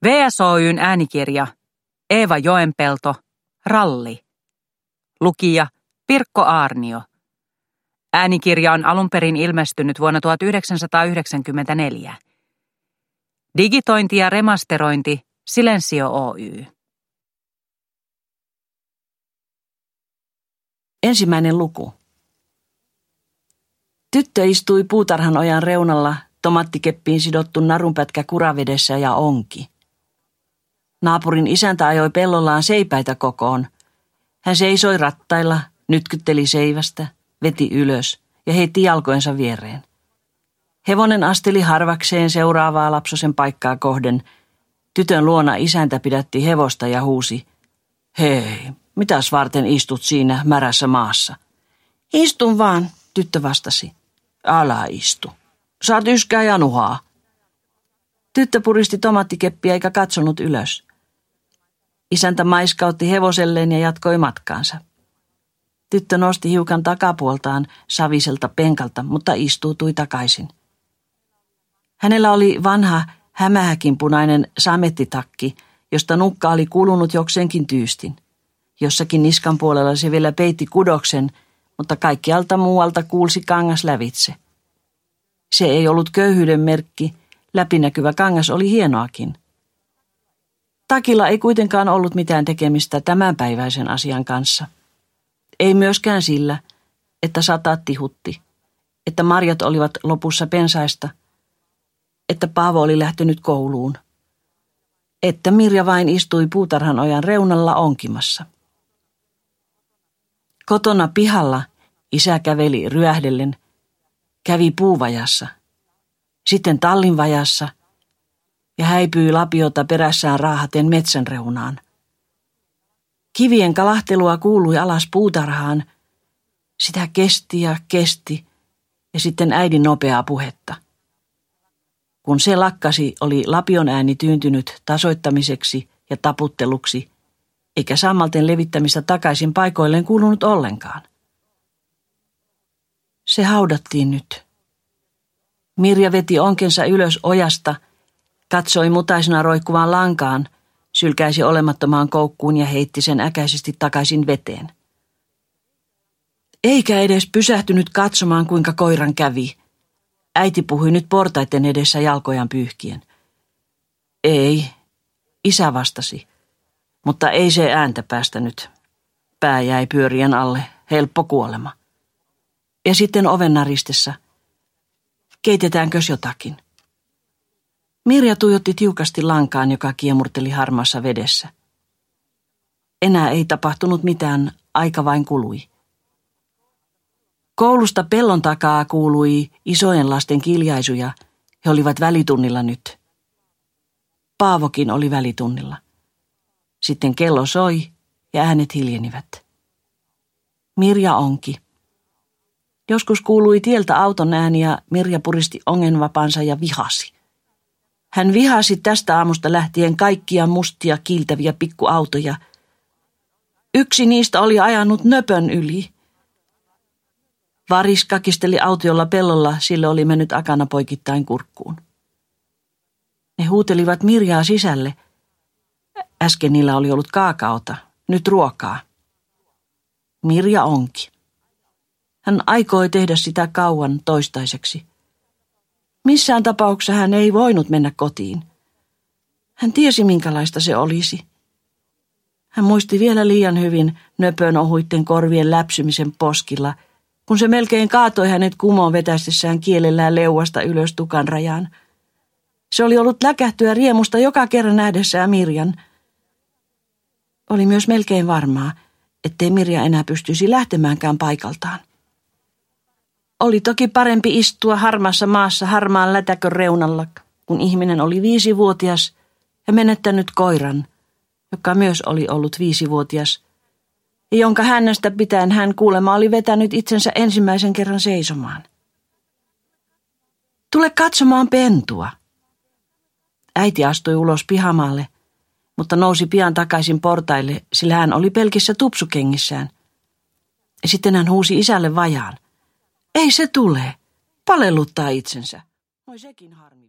VSOY:n äänikirja Eeva Joenpelto, Ralli. Lukija Pirkko Aarnio. Äänikirja on alun perin ilmestynyt vuonna 1994. Digitointi ja remasterointi Silensio Oy. Ensimmäinen luku. Tyttö istui puutarhan ojan reunalla tomaattikeppiin sidottu narunpätkä kuravedessä ja onki. Naapurin isäntä ajoi pellollaan seipäitä kokoon. Hän seisoi rattailla, nytkytteli seivästä, veti ylös ja heitti jalkojensa viereen. Hevonen asteli harvakseen seuraavaa lapsosen paikkaa kohden. Tytön luona isäntä pidätti hevosta ja huusi: "Hei, mitäs varten istut siinä märässä maassa?" "Istun vaan", tyttö vastasi. "Älä istu. Saat yskää ja nuhaa." Tyttö puristi tomaattikeppiä eikä katsonut ylös. Isäntä maiskautti hevoselleen ja jatkoi matkaansa. Tyttö nosti hiukan takapuoltaan saviselta penkalta, mutta istuutui takaisin. Hänellä oli vanha hämähäkinpunainen samettitakki, josta nukka oli kulunut jokseenkin tyystin. Jossakin niskan puolella se vielä peitti kudoksen, mutta kaikkialta muualta kuulsi kangas lävitse. Se ei ollut köyhyyden merkki, läpinäkyvä kangas oli hienoakin. Takilla ei kuitenkaan ollut mitään tekemistä tämänpäiväisen asian kanssa. Ei myöskään sillä, että sata tihutti, että marjat olivat lopussa pensaista, että Paavo oli lähtenyt kouluun, että Mirja vain istui puutarhan ojan reunalla onkimassa. Kotona pihalla isä käveli ryöhdellen, kävi puuvajassa, sitten tallinvajassa ja häipyi lapiota perässään raahaten metsän reunaan. Kivien kalahtelua kuului alas puutarhaan, sitä kesti ja sitten äidin nopeaa puhetta. Kun se lakkasi, oli lapion ääni tyyntynyt tasoittamiseksi ja taputteluksi, eikä sammalten levittämistä takaisin paikoilleen kuulunut ollenkaan. Se haudattiin nyt. Mirja veti onkensa ylös ojasta, katsoi mutaisena roikkuvaan lankaan, sylkäisi olemattomaan koukkuun ja heitti sen äkäisesti takaisin veteen. Eikä edes pysähtynyt katsomaan, kuinka koiran kävi. Äiti puhui nyt portaiden edessä jalkojaan pyyhkien. "Ei", isä vastasi, mutta ei se ääntä päästänyt. Pää jäi pyörien alle, helppo kuolema. Ja sitten oven naristessa: "Keitetäänkös jotakin?" Mirja tuijotti tiukasti lankaan, joka kiemurteli harmaassa vedessä. Enää ei tapahtunut mitään, aika vain kului. Koulusta pellon takaa kuului isojen lasten kiljaisuja. He olivat välitunnilla nyt. Paavokin oli välitunnilla. Sitten kello soi ja äänet hiljenivät. Mirja onki. Joskus kuului tieltä auton ääni ja Mirja puristi ongenvapansa ja vihasi. Hän vihasi tästä aamusta lähtien kaikkia mustia kiiltäviä pikkuautoja. Yksi niistä oli ajanut nöpön yli. Varis kakisteli autiolla pellolla, sille oli mennyt akana poikittain kurkkuun. Ne huutelivat Mirjaa sisälle. Äsken niillä oli ollut kaakaota, nyt ruokaa. Mirja onki. Hän aikoi tehdä sitä kauan toistaiseksi. Missään tapauksessa hän ei voinut mennä kotiin. Hän tiesi, minkälaista se olisi. Hän muisti vielä liian hyvin nöpön ohuitten korvien läpsymisen poskilla, kun se melkein kaatoi hänet kumoon vetästessään kielellään leuasta ylös tukan rajaan. Se oli ollut läkähtyä riemusta joka kerran nähdessään Mirjan. Oli myös melkein varmaa, ettei Mirja enää pystyisi lähtemäänkään paikaltaan. Oli toki parempi istua harmaassa maassa harmaan lätäkön reunalla, kun ihminen oli 5-vuotias ja menettänyt koiran, joka myös oli ollut 5-vuotias, ja jonka hännästä pitäen hän kuulemma oli vetänyt itsensä ensimmäisen kerran seisomaan. "Tule katsomaan pentua." Äiti astui ulos pihamaalle, mutta nousi pian takaisin portaille, sillä hän oli pelkissä tupsukengissään. Ja sitten hän huusi isälle vajaan: "Ei se tule, palelluttaa itsensä." Noi sekin harmi.